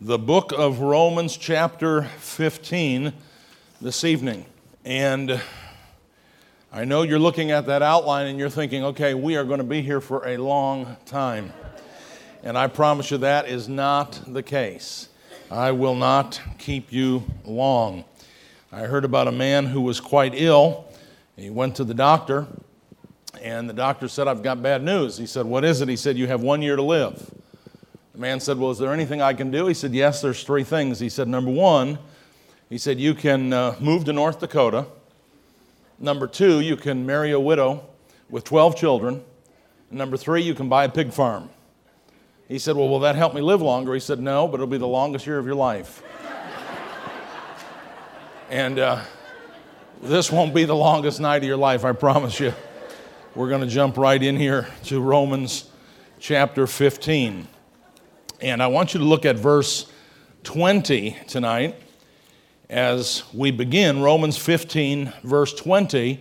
the book of Romans chapter 15 this evening. And I know you're looking at that outline and you're thinking, okay, we are going to be here for a long time. And I promise you that is not the case. I will not keep you long. I heard about a man who was quite ill. He went to the doctor, and the doctor said, I've got bad news. He said, what is it? He said, you have 1 year to live. The man said, well, is there anything I can do? He said, yes, there's three things. He said, number one, he said, you can move to North Dakota. Number two, you can marry a widow with 12 children. And number three, you can buy a pig farm. He said, well, will that help me live longer? He said, no, but it'll be the longest year of your life. And this won't be the longest night of your life, I promise you. We're going to jump right in here to Romans chapter 15. And I want you to look at verse 20 tonight as we begin. Romans 15, verse 20.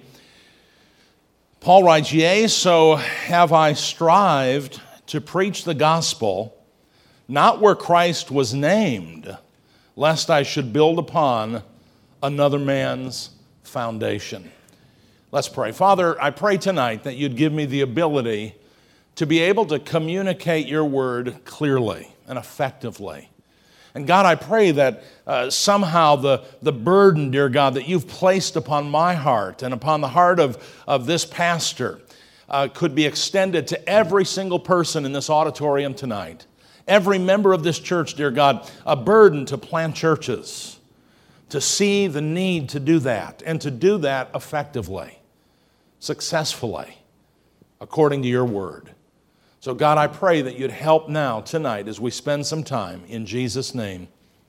Paul writes, yea, so have I strived to preach the gospel, not where Christ was named, lest I should build upon another man's foundation. Let's pray. Father, I pray tonight that you'd give me the ability to be able to communicate your word clearly and effectively. And God, I pray that somehow the burden, dear God, that you've placed upon my heart and upon the heart of this pastor could be extended to every single person in this auditorium tonight. Every member of this church, dear God, a burden to plant churches, to see the need to do that, and to do that effectively, successfully, according to your word. So God, I pray that you'd help now tonight as we spend some time in Jesus' name.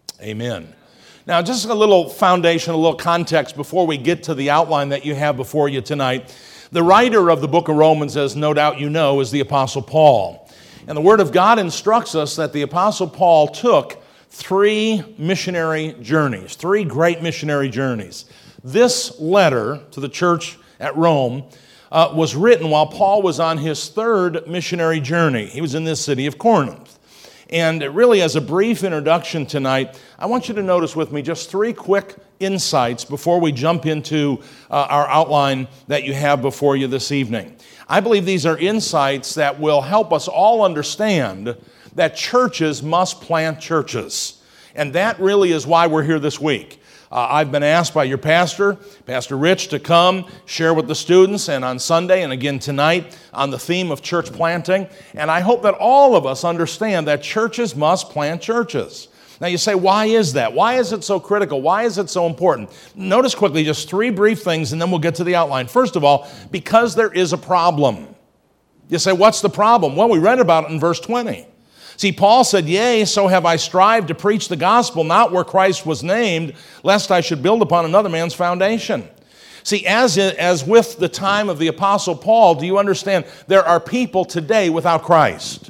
Amen. Now, just a little foundation, a little context before we get to the outline that you have before you tonight. The writer of the book of Romans, as no doubt you know, is the Apostle Paul. And the Word of God instructs us that the Apostle Paul took three missionary journeys, three great missionary journeys. This letter to the church at Rome was written while Paul was on his third missionary journey. He was in this city of Corinth. And really, as a brief introduction tonight, I want you to notice with me just three quick insights before we jump into our outline that you have before you this evening. I believe these are insights that will help us all understand that churches must plant churches. And that really is why we're here this week. I've been asked by your pastor, Pastor Rich, to come share with the students, and on Sunday and again tonight on the theme of church planting. And I hope that all of us understand that churches must plant churches. Now you say, why is that? Why is it so critical? Why is it so important? Notice quickly just three brief things, and then we'll get to the outline. First of all, because there is a problem. You say, what's the problem? Well, we read about it in verse 20. See, Paul said, yea, so have I strived to preach the gospel, not where Christ was named, lest I should build upon another man's foundation. See, as with the time of the Apostle Paul, do you understand, there are people today without Christ.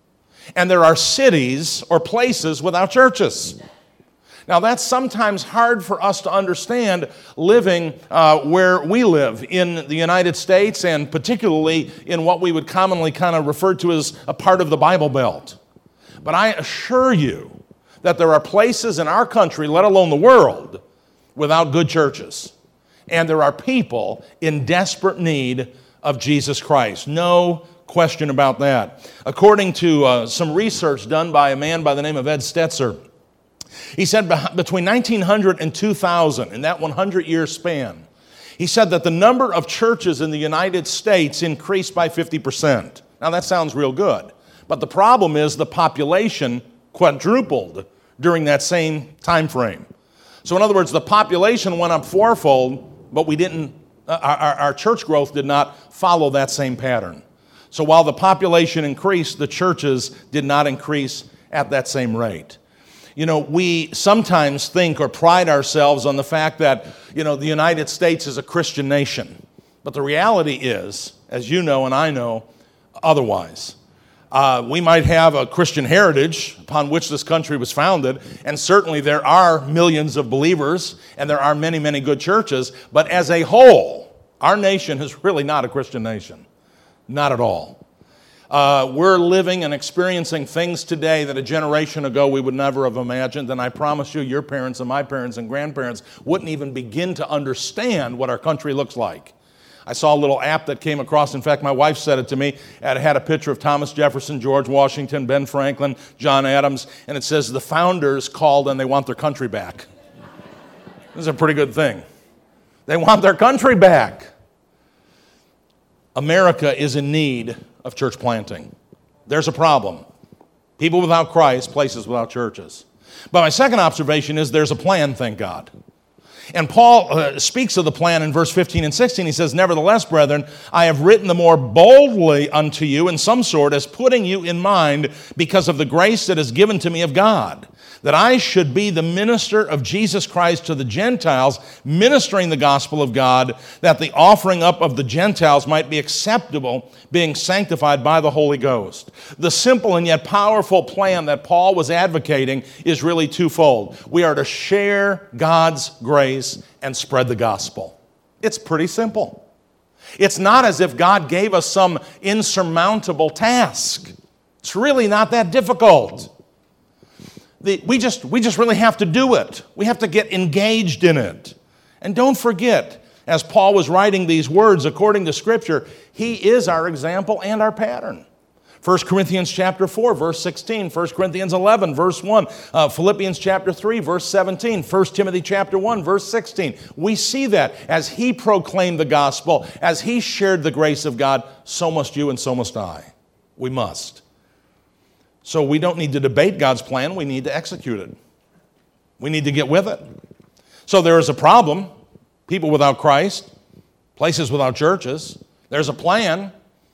And there are cities or places without churches. Now, that's sometimes hard for us to understand living where we live in the United States, and particularly in what we would commonly kind of refer to as a part of the Bible Belt. But I assure you that there are places in our country, let alone the world, without good churches. And there are people in desperate need of Jesus Christ. No question about that. According to some research done by a man by the name of Ed Stetzer, he said between 1900 and 2000, in that 100-year span, he said that the number of churches in the United States increased by 50%. Now that sounds real good. But the problem is the population quadrupled during that same time frame. So in other words, the population went up fourfold, but our church growth did not follow that same pattern. So while the population increased, the churches did not increase at that same rate. You know, we sometimes think or pride ourselves on the fact that, the United States is a Christian nation. But the reality is, as you know and I know, otherwise. We might have a Christian heritage upon which this country was founded, and certainly there are millions of believers, and there are many, many good churches, but as a whole, our nation is really not a Christian nation. Not at all. We're living and experiencing things today that a generation ago we would never have imagined, and I promise you, your parents and my parents and grandparents wouldn't even begin to understand what our country looks like. I saw a little app that came across. In fact, my wife said it to me. It had a picture of Thomas Jefferson, George Washington, Ben Franklin, John Adams, and it says the founders called and they want their country back. This is a pretty good thing. They want their country back. America is in need of church planting. There's a problem. People without Christ, places without churches. But my second observation is there's a plan, thank God. And Paul speaks of the plan in verse 15 and 16. He says, "Nevertheless, brethren, I have written the more boldly unto you in some sort, as putting you in mind because of the grace that is given to me of God, that I should be the minister of Jesus Christ to the Gentiles, ministering the gospel of God, that the offering up of the Gentiles might be acceptable, being sanctified by the Holy Ghost." The simple and yet powerful plan that Paul was advocating is really twofold. We are to share God's grace and spread the gospel. It's pretty simple. It's not as if God gave us some insurmountable task. It's really not that difficult. We just really have to do it. We have to get engaged in it. And don't forget, as Paul was writing these words, according to Scripture, he is our example and our pattern. 1 Corinthians chapter 4, verse 16, 1 Corinthians 11, verse 1, Philippians chapter 3, verse 17, 1 Timothy chapter 1, verse 16. We see that as he proclaimed the gospel, as he shared the grace of God, so must you and so must I. We must. So we don't need to debate God's plan, we need to execute it. We need to get with it. So there is a problem, people without Christ, places without churches. There's a plan,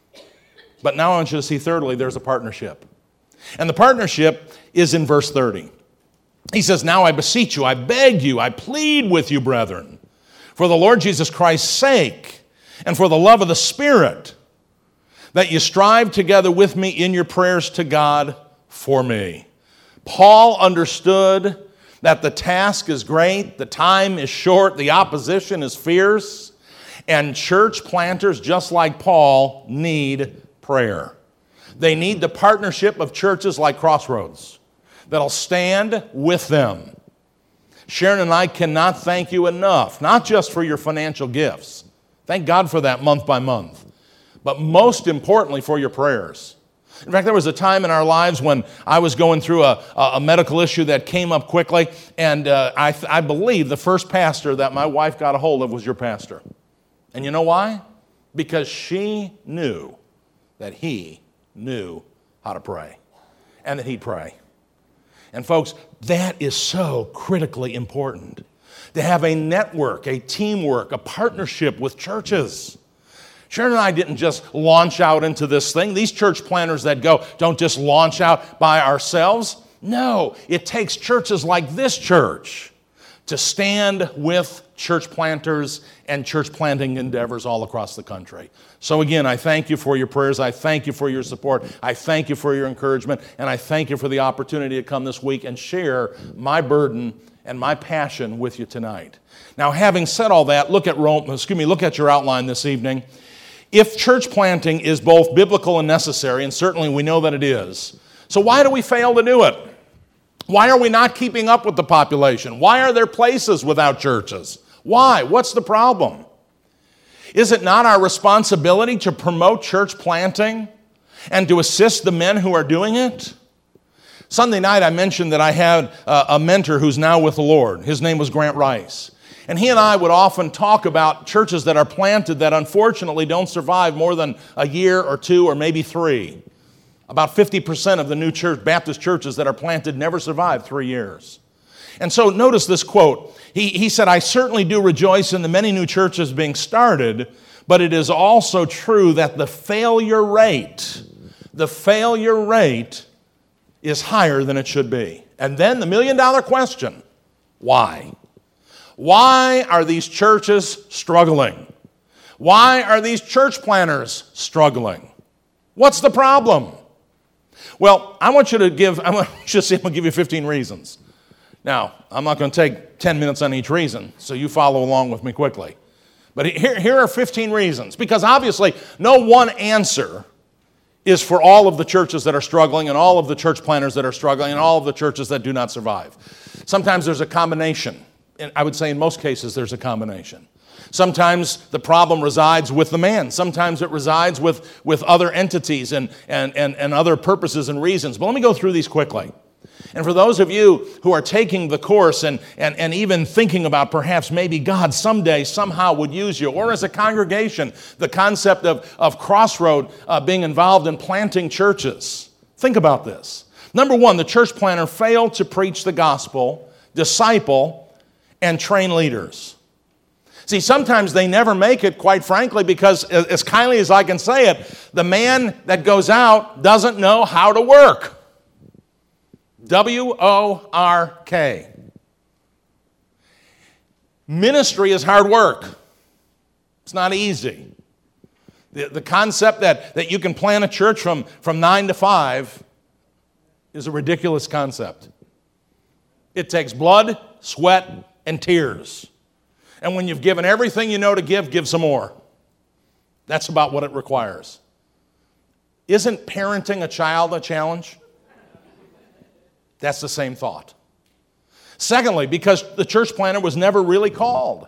but now I want you to see thirdly, there's a partnership. And the partnership is in verse 30. He says, "Now I beseech you, I beg you, I plead with you, brethren, for the Lord Jesus Christ's sake, and for the love of the Spirit, that you strive together with me in your prayers to God for me." Paul understood that the task is great, the time is short, the opposition is fierce, and church planters, just like Paul, need prayer. They need the partnership of churches like Crossroads that'll stand with them. Sharon and I cannot thank you enough, not just for your financial gifts. Thank God for that month by month. But most importantly, for your prayers. In fact, there was a time in our lives when I was going through a medical issue that came up quickly, and I believe the first pastor that my wife got a hold of was your pastor. And you know why? Because she knew that he knew how to pray, and that he'd pray. And folks, that is so critically important, to have a network, a teamwork, a partnership with churches. Sharon and I didn't just launch out into this thing. These church planters that go don't just launch out by ourselves. No, it takes churches like this church to stand with church planters and church planting endeavors all across the country. So again, I thank you for your prayers. I thank you for your support. I thank you for your encouragement. And I thank you for the opportunity to come this week and share my burden and my passion with you tonight. Now, having said all that, look at your outline this evening. If church planting is both biblical and necessary, and certainly we know that it is, so why do we fail to do it? Why are we not keeping up with the population? Why are there places without churches? Why? What's the problem? Is it not our responsibility to promote church planting and to assist the men who are doing it? Sunday night I mentioned that I had a mentor who's now with the Lord. His name was Grant Rice. And he and I would often talk about churches that are planted that unfortunately don't survive more than a year or two or maybe 3. About 50% of the new Baptist churches that are planted never survive 3 years. And so notice this quote. He said, "I certainly do rejoice in the many new churches being started, but it is also true that the failure rate is higher than it should be." And then the million-dollar question, why? Why are these churches struggling? Why are these church planters struggling? What's the problem? Well, I'm going to give you 15 reasons. Now, I'm not going to take 10 minutes on each reason, so you follow along with me quickly. But here are 15 reasons, because obviously no one answer is for all of the churches that are struggling and all of the church planners that are struggling and all of the churches that do not survive. Sometimes there's a combination. And I would say in most cases there's a combination. Sometimes the problem resides with the man. Sometimes it resides with other entities and other purposes and reasons. But let me go through these quickly. And for those of you who are taking the course and even thinking about perhaps maybe God someday somehow would use you, or as a congregation, the concept of Crossroad being involved in planting churches. Think about this. Number one, the church planner failed to preach the gospel, disciple, and train leaders. See, sometimes they never make it, quite frankly, because as kindly as I can say it, the man that goes out doesn't know how to work. W-O-R-K. Ministry is hard work. It's not easy. The concept that you can plan a church from 9 to 5 is a ridiculous concept. It takes blood, sweat, and tears. And when you've given everything you know to give some more. That's about what it requires. Isn't parenting a child a challenge? That's the same thought. Secondly, because the church planner was never really called.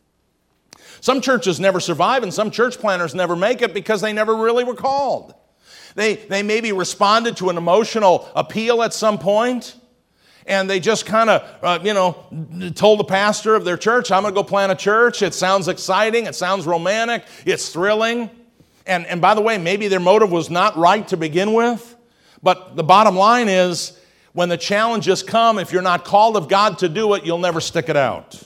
Some churches never survive and some church planners never make it because they never really were called. They maybe responded to an emotional appeal at some point, and they just kind of, told the pastor of their church, I'm going to go plant a church. It sounds exciting. It sounds romantic. It's thrilling. And by the way, maybe their motive was not right to begin with, but the bottom line is, when the challenges come, if you're not called of God to do it, you'll never stick it out.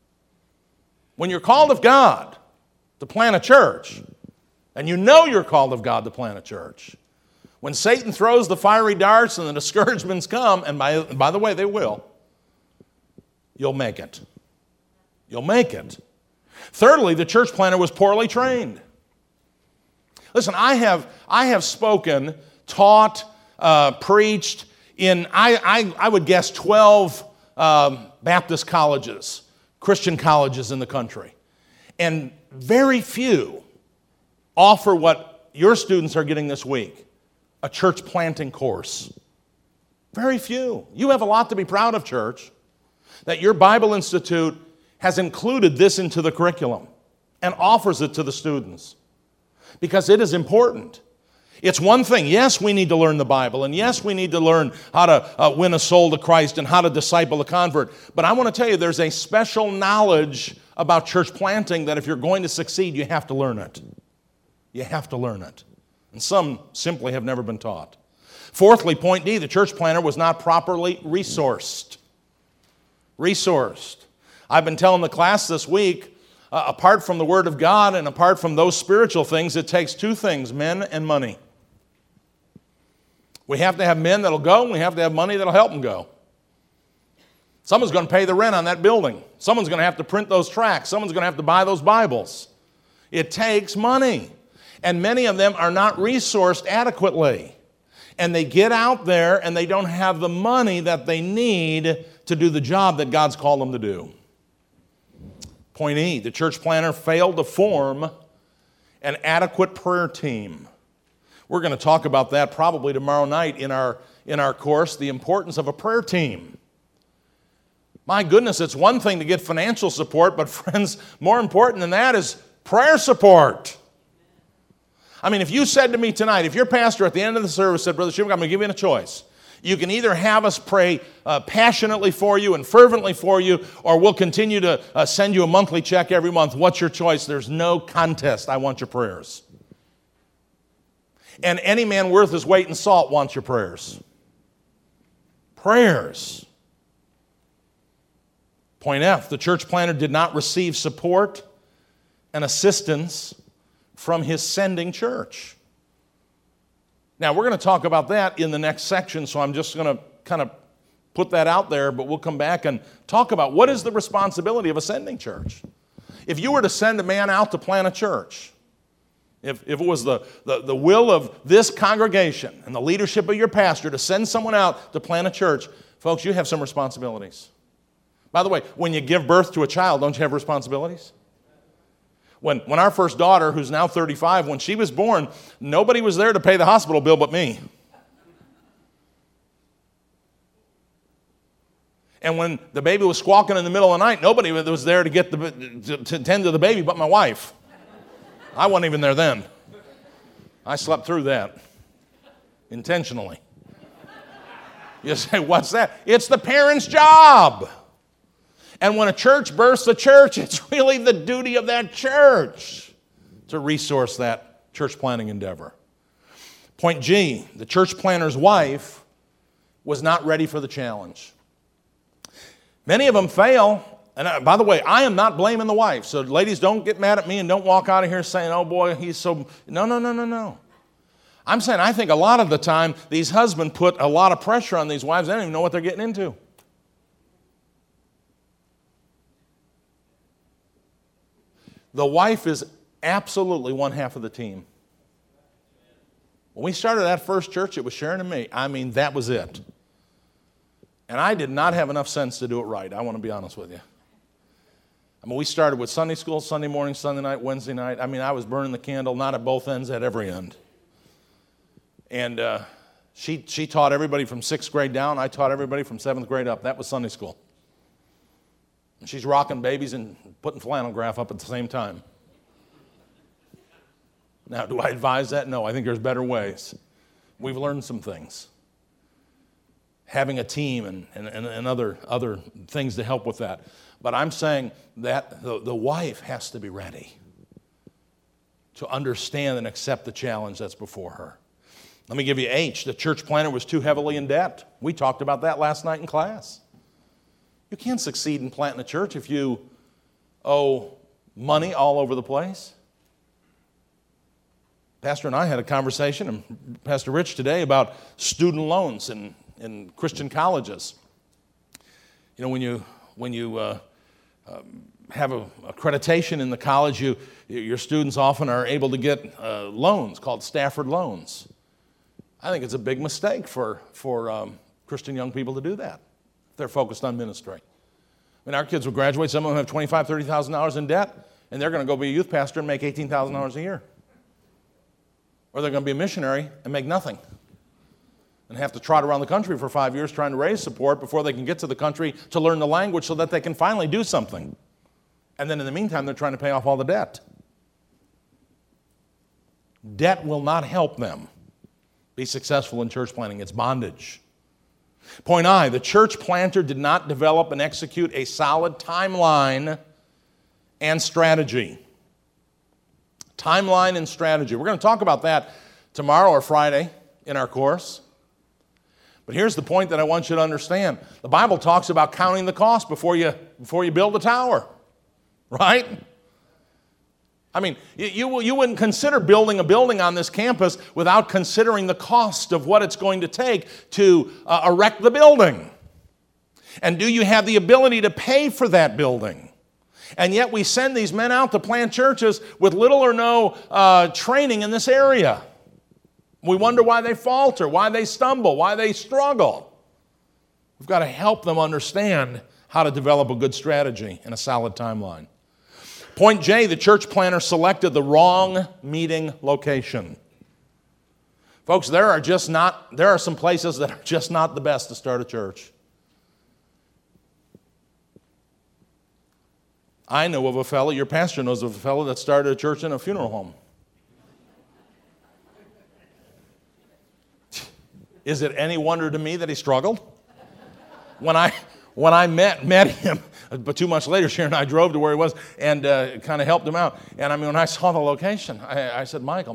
When you're called of God to plant a church, and you know you're called of God to plant a church, when Satan throws the fiery darts and the discouragements come, and by the way, they will, you'll make it. You'll make it. Thirdly, the church planner was poorly trained. Listen, I have spoken, taught, preached, in, I would guess, 12 Baptist colleges, Christian colleges in the country. And very few offer what your students are getting this week, a church planting course. Very few. You have a lot to be proud of, church, that your Bible Institute has included this into the curriculum and offers it to the students because it is important. It's one thing, yes, we need to learn the Bible, and yes, we need to learn how to win a soul to Christ and how to disciple a convert. But I want to tell you, there's a special knowledge about church planting that if you're going to succeed, you have to learn it. You have to learn it. And some simply have never been taught. Fourthly, point D, the church planner was not properly resourced. Resourced. I've been telling the class this week, apart from the Word of God and apart from those spiritual things, it takes two things, men and money. We have to have men that'll go, and we have to have money that'll help them go. Someone's going to pay the rent on that building. Someone's going to have to print those tracts. Someone's going to have to buy those Bibles. It takes money. And many of them are not resourced adequately. And they get out there and they don't have the money that they need to do the job that God's called them to do. Point E, the church planner failed to form an adequate prayer team. We're going to talk about that probably tomorrow night in our course, the importance of a prayer team. My goodness, it's one thing to get financial support, but friends, more important than that is prayer support. I mean, if you said to me tonight, if your pastor at the end of the service said, Brother Schubert, I'm going to give you a choice. You can either have us pray passionately for you and fervently for you, or we'll continue to send you a monthly check every month. What's your choice? There's no contest. I want your prayers. And any man worth his weight in salt wants your prayers. Prayers. Point F, the church planner did not receive support and assistance from his sending church. Now, we're going to talk about that in the next section, so I'm just going to kind of put that out there, but we'll come back and talk about what is the responsibility of a sending church. If you were to send a man out to plant a church, if it was the will of this congregation and the leadership of your pastor to send someone out to plant a church, folks, you have some responsibilities. By the way, when you give birth to a child, don't you have responsibilities? When our first daughter, who's now 35, when she was born, nobody was there to pay the hospital bill but me. And when the baby was squawking in the middle of the night, nobody was there to to tend to the baby but my wife. I wasn't even there then. I slept through that intentionally. You say, what's that? It's the parent's job. And when a church births a church, it's really the duty of that church to resource that church planting endeavor. Point G, the church planter's wife was not ready for the challenge. Many of them fail. And by the way, I am not blaming the wife. So ladies, don't get mad at me and don't walk out of here saying, oh boy, he's so... No. I'm saying I think a lot of the time these husbands put a lot of pressure on these wives. They don't even know what they're getting into. The wife is absolutely one half of the team. When we started that first church, it was Sharon and me. I mean, that was it. And I did not have enough sense to do it right. I want to be honest with you. I mean, we started with Sunday school, Sunday morning, Sunday night, Wednesday night. I mean, I was burning the candle, not at both ends, at every end. And she taught everybody from 6th grade down. I taught everybody from 7th grade up. That was Sunday school. And she's rocking babies and putting flannel graph up at the same time. Now, do I advise that? No, I think there's better ways. We've learned some things. Having a team and other things to help with that. But I'm saying that the wife has to be ready to understand and accept the challenge that's before her. Let me give you H. The church planter was too heavily in debt. We talked about that last night in class. You can't succeed in planting a church if you owe money all over the place. Pastor and I had a conversation, and Pastor Rich today, about student loans in Christian colleges. You know, when you have accreditation in the college, your students often are able to get loans called Stafford loans. I think it's a big mistake for Christian young people to do that if they're focused on ministry. I mean, our kids will graduate. Some of them have $25,000, $30,000 in debt, and they're going to go be a youth pastor and make $18,000 a year. Or they're going to be a missionary and make nothing and have to trot around the country for 5 years trying to raise support before they can get to the country to learn the language so that they can finally do something. And then in the meantime, they're trying to pay off all the debt. Debt will not help them be successful in church planting. It's bondage. Point I, the church planter did not develop and execute a solid timeline and strategy. Timeline and strategy. We're going to talk about that tomorrow or Friday in our course. But here's the point that I want you to understand. The Bible talks about counting the cost before you build a tower, right? I mean, you wouldn't consider building a building on this campus without considering the cost of what it's going to take to erect the building. And do you have the ability to pay for that building? And yet we send these men out to plant churches with little or no training in this area. We wonder why they falter, why they stumble, why they struggle. We've got to help them understand how to develop a good strategy and a solid timeline. Point J, the church planter selected the wrong meeting location. Folks, there are some places that are just not the best to start a church. I know of a fellow, your pastor knows of a fellow that started a church in a funeral home. Is it any wonder to me that he struggled? When I met him, but 2 months later, Sharon and I drove to where he was and kind of helped him out. And I mean, when I saw the location, I said, Michael,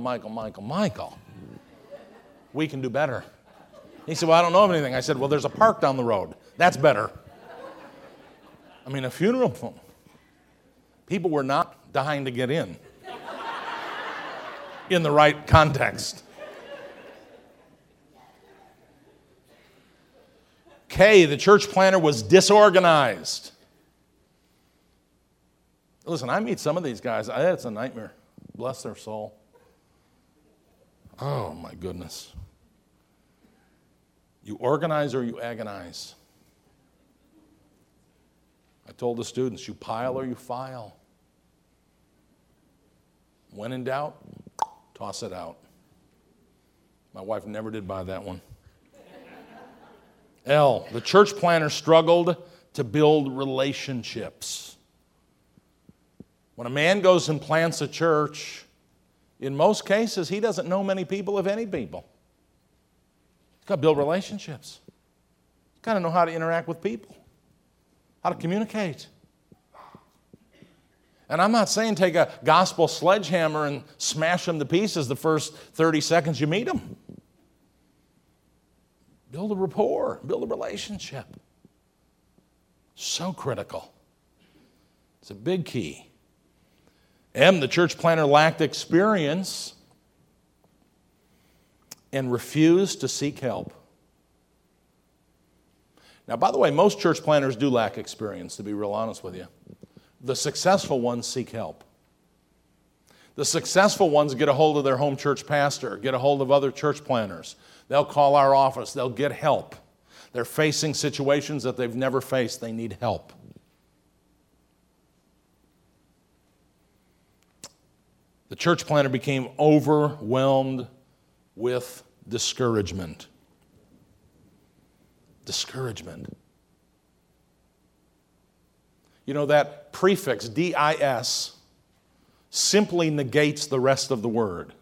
we can do better. He said, well, I don't know of anything. I said, well, there's a park down the road. That's better. I mean, a funeral home. People were not dying to get in the right context. K, the church planter was disorganized. Listen, I meet some of these guys. It's a nightmare. Bless their soul. Oh, my goodness. You organize or you agonize. I told the students, you pile or you file. When in doubt, toss it out. My wife never did buy that one. L, the church planter struggled to build relationships. When a man goes and plants a church, in most cases, he doesn't know many people, if any people. He's got to build relationships. He's got to know how to interact with people, how to communicate. And I'm not saying take a gospel sledgehammer and smash them to pieces the first 30 seconds you meet them. Build a rapport, build a relationship. So critical. It's a big key. M, the church planter lacked experience and refused to seek help. Now, by the way, most church planters do lack experience, to be real honest with you. The successful ones seek help. The successful ones get a hold of their home church pastor, get a hold of other church planters. They'll call our office. They'll get help. They're facing situations that they've never faced. They need help. The church planter became overwhelmed with discouragement. Discouragement. You know, that prefix, D-I-S, simply negates the rest of the word.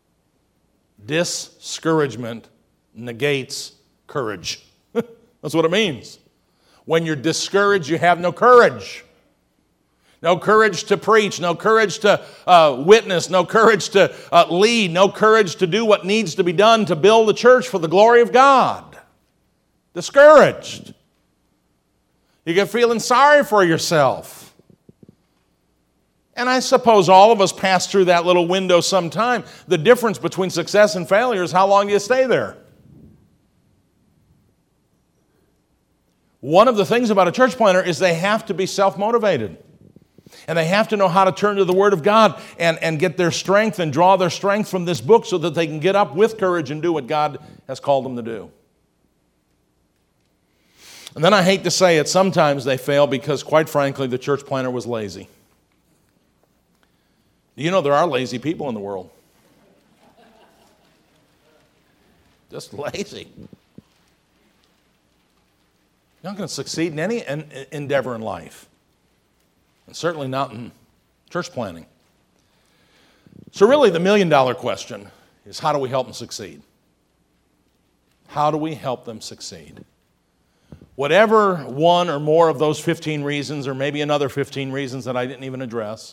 Discouragement negates courage. That's what it means. When you're discouraged, you have no courage. No courage to preach, no courage to witness, no courage to lead, no courage to do what needs to be done to build the church for the glory of God. Discouraged. You get feeling sorry for yourself. And I suppose all of us pass through that little window sometime. The difference between success and failure is how long you stay there. One of the things about a church planter is they have to be self-motivated. And they have to know how to turn to the Word of God and get their strength and draw their strength from this book so that they can get up with courage and do what God has called them to do. And then I hate to say it, sometimes they fail because, quite frankly, the church planter was lazy. You know there are lazy people in the world. Just lazy. You're not going to succeed in any endeavor in life. And certainly not in church planting. So really the million-dollar question is, how do we help them succeed? How do we help them succeed? Whatever one or more of those 15 reasons, or maybe another 15 reasons that I didn't even address,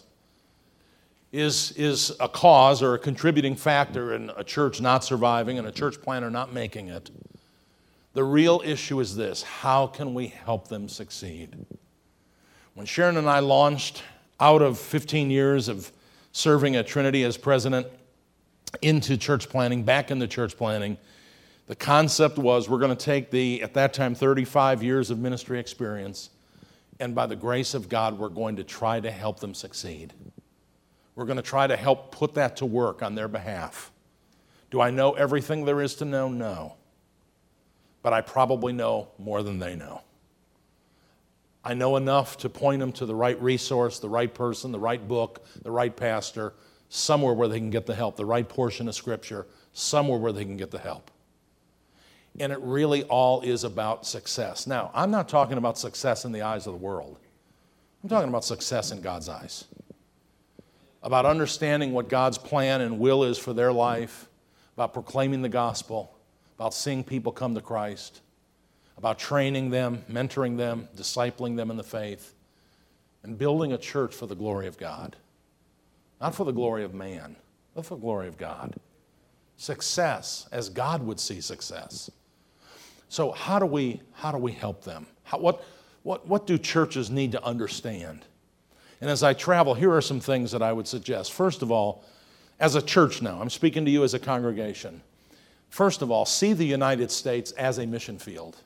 is a cause or a contributing factor in a church not surviving and a church planter not making it. The real issue is this: how can we help them succeed? When Sharon and I launched out of 15 years of serving at Trinity as president into church planting, back into church planting, the concept was we're going to take the, at that time, 35 years of ministry experience, and by the grace of God, we're going to try to help them succeed. We're going to try to help put that to work on their behalf. Do I know everything there is to know? No. But I probably know more than they know. I know enough to point them to the right resource, the right person, the right book, the right pastor, somewhere where they can get the help, the right portion of Scripture, somewhere where they can get the help. And it really all is about success. Now, I'm not talking about success in the eyes of the world. I'm talking about success in God's eyes. About understanding what God's plan and will is for their life, about proclaiming the gospel, about seeing people come to Christ, about training them, mentoring them, discipling them in the faith, and building a church for the glory of God. Not for the glory of man, but for the glory of God. Success as God would see success. So how do we help them? What do churches need to understand? And as I travel, here are some things that I would suggest. First of all, as a church now, I'm speaking to you as a congregation. First of all, see the United States as a mission field.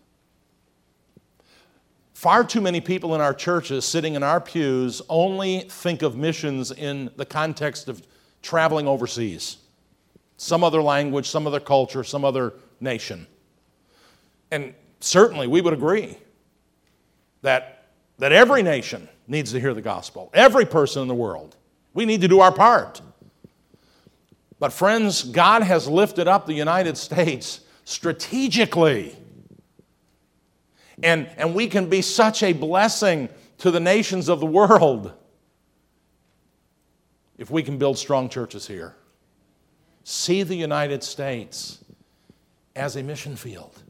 Far too many people in our churches sitting in our pews only think of missions in the context of traveling overseas. Some other language, some other culture, some other nation. And certainly we would agree that every nation needs to hear the gospel. Every person in the world. We need to do our part. But friends, God has lifted up the United States strategically. And we can be such a blessing to the nations of the world if we can build strong churches here. See the United States as a mission field.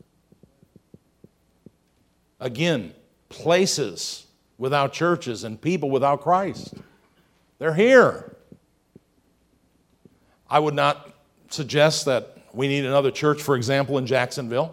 Again, places without churches and people without Christ. They're here. I would not suggest that we need another church, for example, in Jacksonville.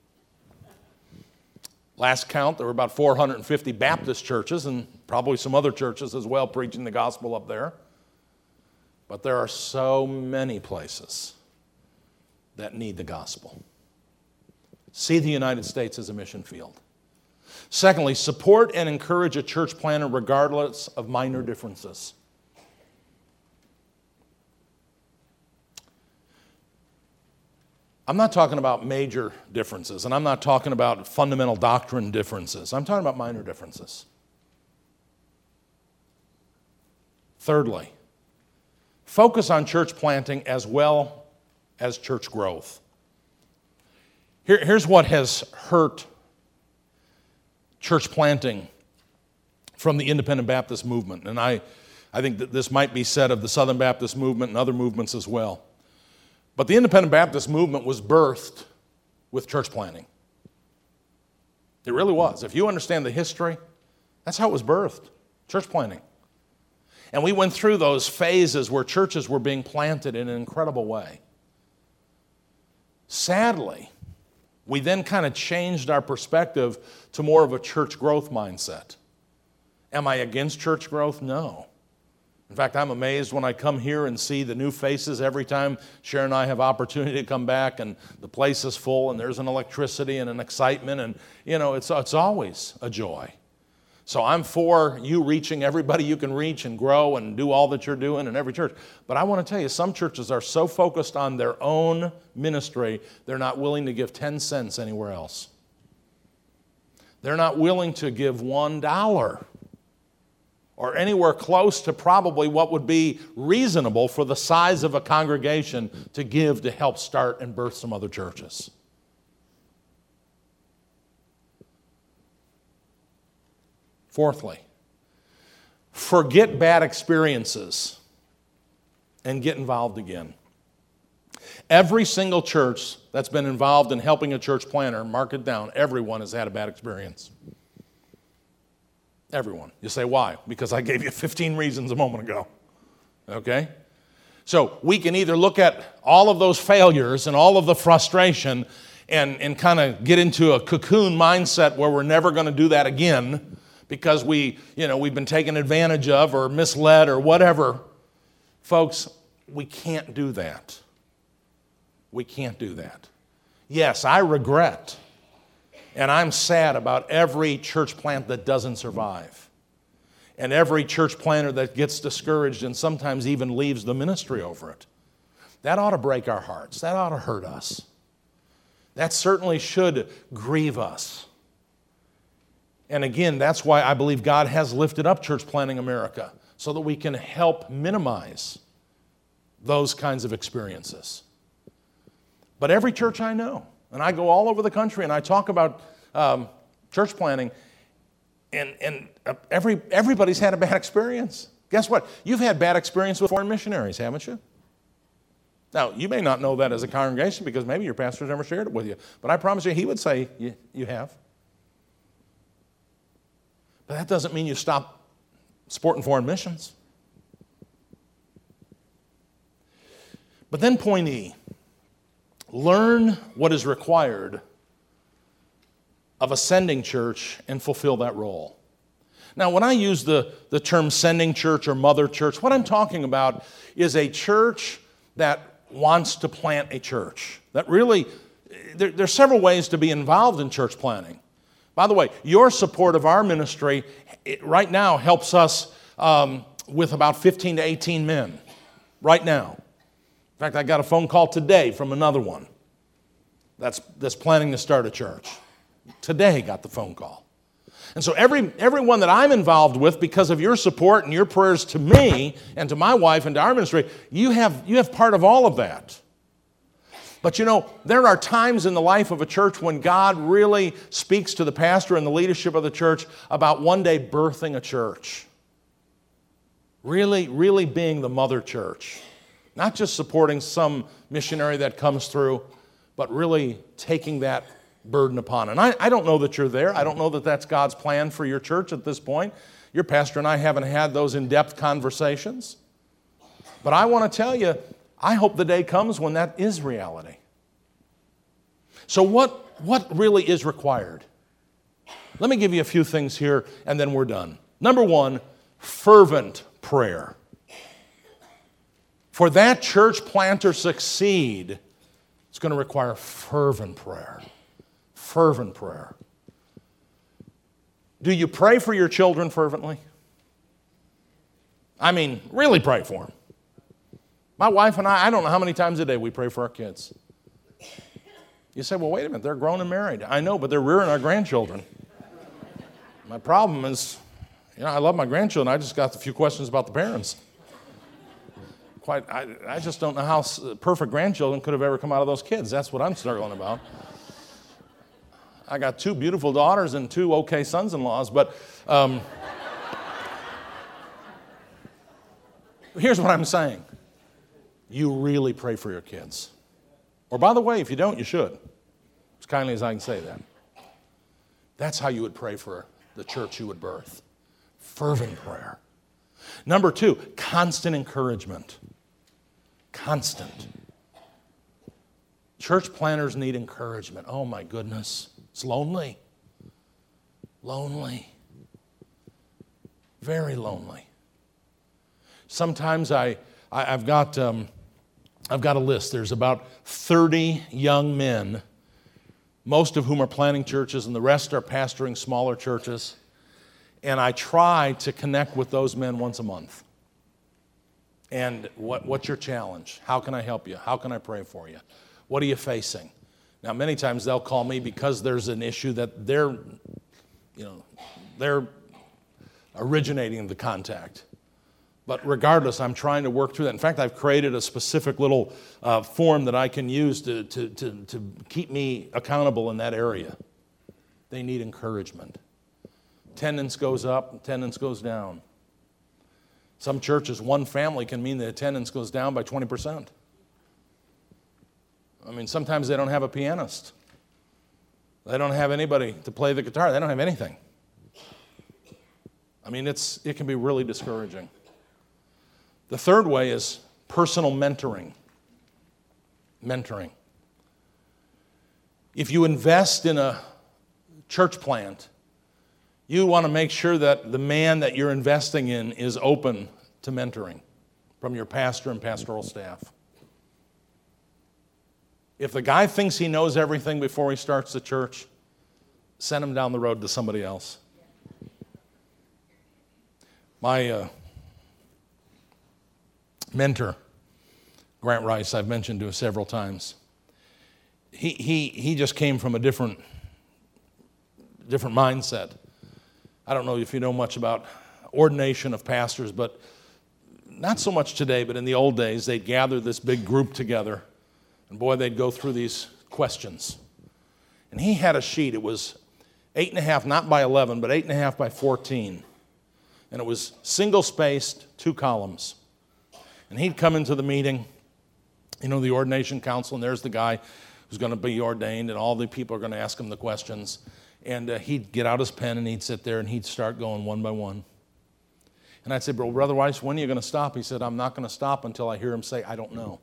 Last count, there were about 450 Baptist churches and probably some other churches as well preaching the gospel up there. But there are so many places that need the gospel. See the United States as a mission field. Secondly, support and encourage a church planter regardless of minor differences. I'm not talking about major differences, and I'm not talking about fundamental doctrine differences. I'm talking about minor differences. Thirdly, focus on church planting as well as church growth. Here's what has hurt church planting from the Independent Baptist movement, and I think that this might be said of the Southern Baptist movement and other movements as well. But the Independent Baptist movement was birthed with church planting. It really was. If you understand the history, that's how it was birthed, church planting. And we went through those phases where churches were being planted in an incredible way. Sadly, we then kind of changed our perspective to more of a church growth mindset. Am I against church growth? No. In fact, I'm amazed when I come here and see the new faces every time Sharon and I have opportunity to come back and the place is full and there's an electricity and an excitement and, it's always a joy. So I'm for you reaching everybody you can reach and grow and do all that you're doing in every church. But I want to tell you, some churches are so focused on their own ministry, they're not willing to give 10 cents anywhere else. They're not willing to give $1 or anywhere close to probably what would be reasonable for the size of a congregation to give to help start and birth some other churches. Fourthly, forget bad experiences and get involved again. Every single church that's been involved in helping a church planter, mark it down, everyone has had a bad experience. Everyone. You say, why? Because I gave you 15 reasons a moment ago. Okay? So we can either look at all of those failures and all of the frustration and kind of get into a cocoon mindset where we're never going to do that again because we've been taken advantage of or misled or whatever. Folks, we can't do that. We can't do that. Yes, I regret and I'm sad about every church plant that doesn't survive and every church planter that gets discouraged and sometimes even leaves the ministry over it. That ought to break our hearts. That ought to hurt us. That certainly should grieve us. And again, that's why I believe God has lifted up Church Planting America so that we can help minimize those kinds of experiences. But every church I know, and I go all over the country and I talk about church planting, and everybody's had a bad experience. Guess what? You've had bad experience with foreign missionaries, haven't you? Now, you may not know that as a congregation because maybe your pastor's never shared it with you, but I promise you he would say you have. But that doesn't mean you stop supporting foreign missions. But then point E, learn what is required of a sending church and fulfill that role. Now, when I use the term sending church or mother church, what I'm talking about is a church that wants to plant a church. That really, there's several ways to be involved in church planting. By the way, your support of our ministry right now helps us with about 15 to 18 men right now. In fact, I got a phone call today from another one that's planning to start a church. Today got the phone call. And so everyone that I'm involved with, because of your support and your prayers to me and to my wife and to our ministry, you have part of all of that. But you know, there are times in the life of a church when God really speaks to the pastor and the leadership of the church about one day birthing a church. Really, really being the mother church. Not just supporting some missionary that comes through, but really taking that burden upon. And I don't know that you're there. I don't know that that's God's plan for your church at this point. Your pastor and I haven't had those in-depth conversations. But I want to tell you, I hope the day comes when that is reality. So what really is required? Let me give you a few things here, and then we're done. Number one, fervent prayer. For that church plant to succeed, it's going to require fervent prayer. Fervent prayer. Do you pray for your children fervently? I mean, really pray for them. My wife and I don't know how many times a day we pray for our kids. You say, well, wait a minute, they're grown and married. I know, but they're rearing our grandchildren. My problem is, I love my grandchildren. I just got a few questions about the parents. I just don't know how perfect grandchildren could have ever come out of those kids. That's what I'm struggling about. I got 2 beautiful daughters and 2 okay sons-in-laws, but here's what I'm saying. You really pray for your kids. Or by the way, if you don't, you should. As kindly as I can say that. That's how you would pray for the church you would birth. Fervent prayer. Number 2, constant encouragement. Constant. Church planners need encouragement. Oh my goodness. It's lonely. Lonely. Very lonely. Sometimes I've got a list. There's about 30 young men, most of whom are planting churches, and the rest are pastoring smaller churches. And I try to connect with those men once a month. And what's your challenge? How can I help you? How can I pray for you? What are you facing? Now, many times they'll call me because there's an issue that they're originating the contact. But regardless, I'm trying to work through that. In fact, I've created a specific little form that I can use to keep me accountable in that area. They need encouragement. Attendance goes up, attendance goes down. Some churches, one family can mean the attendance goes down by 20%. I mean, sometimes they don't have a pianist. They don't have anybody to play the guitar. They don't have anything. I mean, it can be really discouraging. The third way is personal mentoring. Mentoring. If you invest in a church plant, you want to make sure that the man that you're investing in is open to mentoring from your pastor and pastoral staff. If the guy thinks he knows everything before he starts the church, send him down the road to somebody else. My mentor, Grant Rice, I've mentioned to him several times. He just came from a different mindset. I don't know if you know much about ordination of pastors, but not so much today, but in the old days, they'd gather this big group together, and boy, they'd go through these questions. And he had a sheet. It was 8.5, not by 11, but 8.5 by 14. And it was single-spaced, 2 columns. And he'd come into the meeting, the ordination council, and there's the guy who's going to be ordained, and all the people are going to ask him the questions. And he'd get out his pen, and he'd sit there, and he'd start going one by one. And I'd say, Brother Weiss, when are you going to stop? He said, I'm not going to stop until I hear him say, I don't know.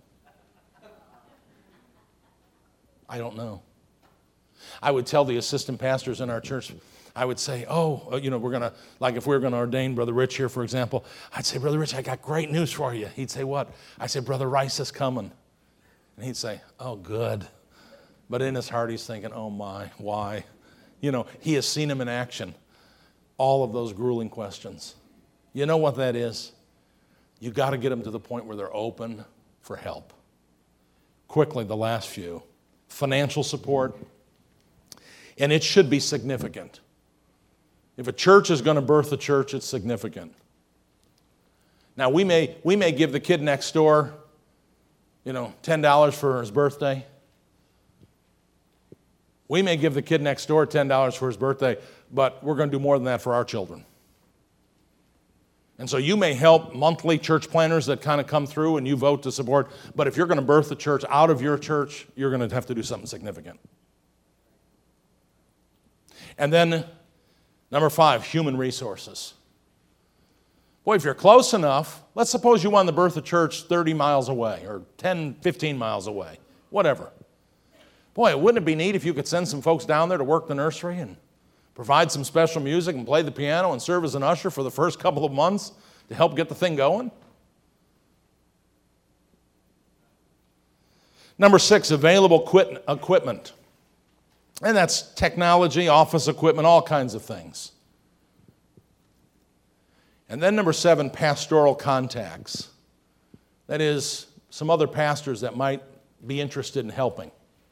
I don't know. I would tell the assistant pastors in our church, I would say, we're going to, like if we were going to ordain Brother Rich here, for example, I'd say, Brother Rich, I got great news for you. He'd say, what? I said, Brother Rice is coming. And he'd say, oh, good. But in his heart, he's thinking, oh my, why? He has seen him in action. All of those grueling questions. You know what that is? You got to get them to the point where they're open for help. Quickly, the last few. Financial support. And it should be significant. If a church is going to birth a church, it's significant. Now, we may give the kid next door, $10 for his birthday. We may give the kid next door $10 for his birthday, but we're going to do more than that for our children. And so you may help monthly church planners that kind of come through and you vote to support, but if you're going to birth a church out of your church, you're going to have to do something significant. And then, number 5, human resources. Boy, if you're close enough, let's suppose you want to birth a church 30 miles away or 10, 15 miles away, whatever. Boy, wouldn't it be neat if you could send some folks down there to work the nursery and provide some special music and play the piano and serve as an usher for the first couple of months to help get the thing going? Number 6, available equipment. And that's technology, office equipment, all kinds of things. And then number 7, pastoral contacts. That is, some other pastors that might be interested in helping.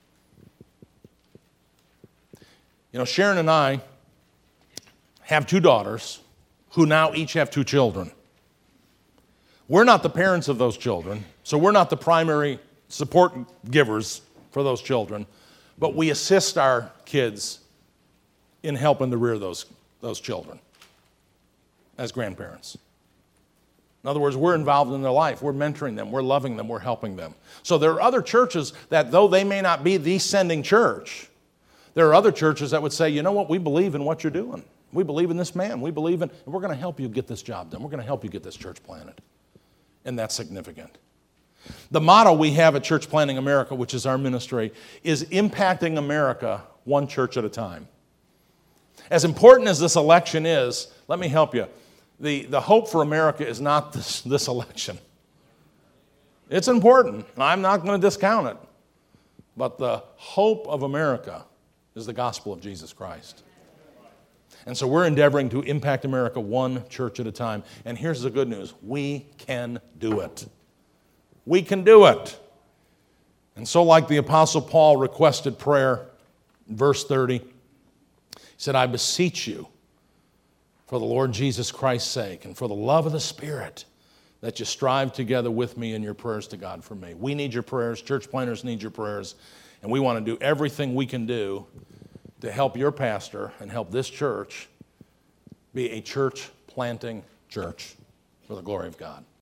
Sharon and I have 2 daughters who now each have 2 children. We're not the parents of those children, so we're not the primary support givers for those children, but we assist our kids in helping to rear those children as grandparents. In other words, we're involved in their life. We're mentoring them. We're loving them. We're helping them. So there are other churches that, though they may not be the sending church, there are other churches that would say, you know what, we believe in what you're doing. We believe in this man. We believe in, and we're going to help you get this job done. We're going to help you get this church planted. And that's significant. The motto we have at Church Planting America, which is our ministry, is impacting America one church at a time. As important as this election is, let me help you. The hope for America is not this election. It's important, and I'm not going to discount it. But the hope of America is the gospel of Jesus Christ. And so we're endeavoring to impact America one church at a time. And here's the good news. We can do it. We can do it. And so like the Apostle Paul requested prayer, verse 30, he said, I beseech you for the Lord Jesus Christ's sake and for the love of the Spirit that you strive together with me in your prayers to God for me. We need your prayers. Church planners need your prayers. And we want to do everything we can do to help your pastor and help this church be a church planting church for the glory of God.